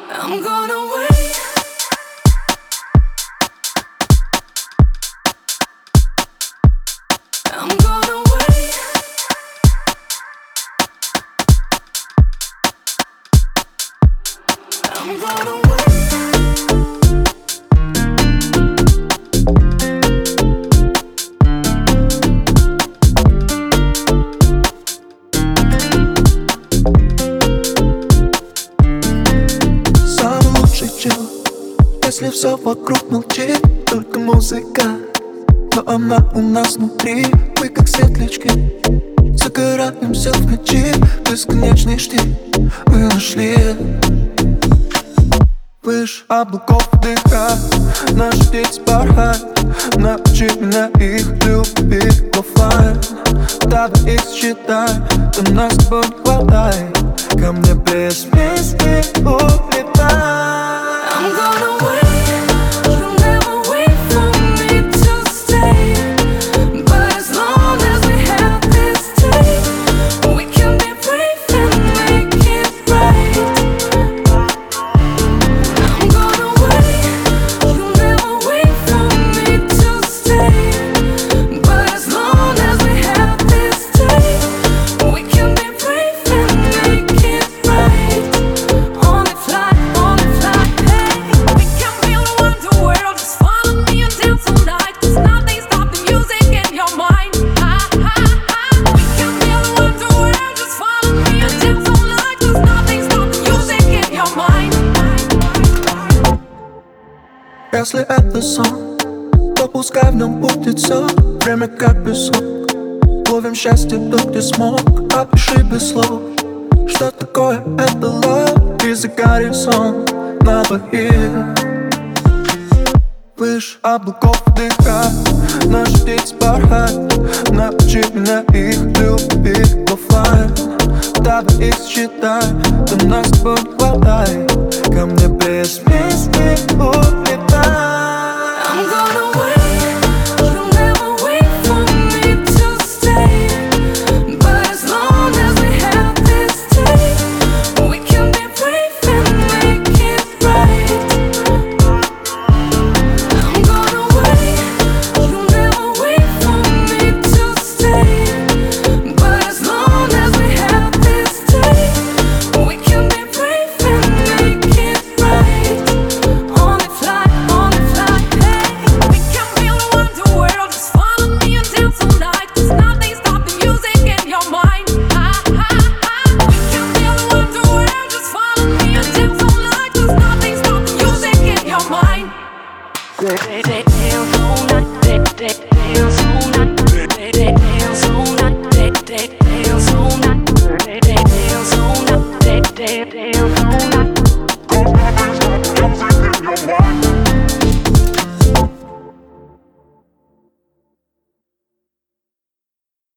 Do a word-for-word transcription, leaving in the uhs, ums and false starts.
I'm gonna wait. I'm gonna wait. I'm gonna wait. Самый лучший чел, если все вокруг молчит, только музыка, но она у нас внутри. Мы как светлячки, загораемся в ночи, бесконечный штиль мы нашли. Выше облаков дыхать, наши птицы порхать. Научи меня их любить в оффлайн. Давай их считай, то нас с тобой не хватает. Ко мне без песни улетай. I'm gonna wait. You'll never wait for me to stay. But as long as we have this taste, we can be brave and make it right. I'm gonna wait. You'll never wait for me to stay. But as long as we have this taste, we can be brave and make it right. On the fly, on the fly, hey. We can build a wonder world. Just follow me and dance all night. 'Cause nothing stop the music in your mind. Ah, ah, ah. We can build a wonder world. Just follow me and dance all night. 'Cause nothing stop the music in your mind. Если это сон, то пускай в нем будет все. Время как песок, ловим счастье тут, где смог. Опиши без слов, что такое это love. И загорит сон на двоих. Выше облаков дыхать, наши птицы порхать. Научи меня их любить в оффлайн. Давай их считай, то нас с тобой не хватает. Ко мне без песни улетай. I'm gonna wait. You'll never wait for me to stay. But as long as we have this taste, we can be brave and make it right. I'm gonna wait. You'll never wait for me to stay. But as long as we have this taste, we can be brave and make it right. On the fly, on the fly, hey. We can build a wonder world. Just follow me and dance all night. 'Cause nothing stop the music in your mind. Ah, ah, ah. We can build a wonder world. Just follow me and dance all night. 'Cause nothing stop the music in your mind. Dance all night, dance all night, dance all night, dance all night, dance all night, dance all night.